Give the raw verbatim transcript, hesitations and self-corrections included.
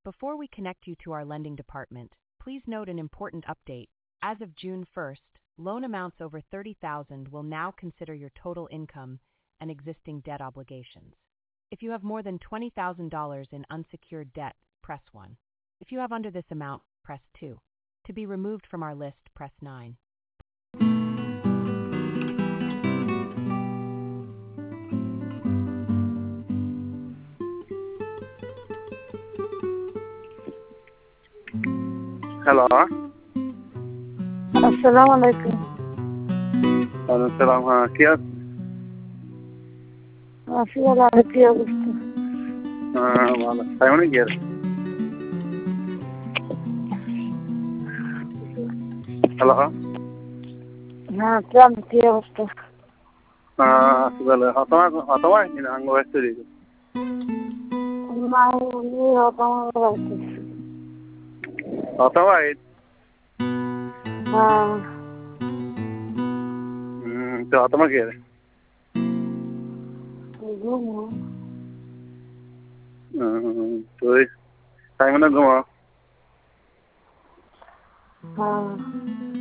Before we connect you to our lending department, please note an important update. As of June first, loan amounts over thirty thousand dollars will now consider your total income and existing debt obligations. If you have more than twenty thousand dollars in unsecured debt, press one. If you have under this amount, press two. To be removed from our list, press nine. Hello. Assalamu alaikum. Alaikum salam. हाँ क्या Así वाला है क्या गुस्सा? हाँ वाला time नहीं किया हेलो हाँ क्या किया गुस्सा? हाँ सुबह हतवा हतवा इन अंगो ऐसे देखो नहीं नहीं होता हूँ वैसे। हतवा है हाँ हम्म तो हतवा क्या है घूमो। तो टाइम ना घुमा हाँ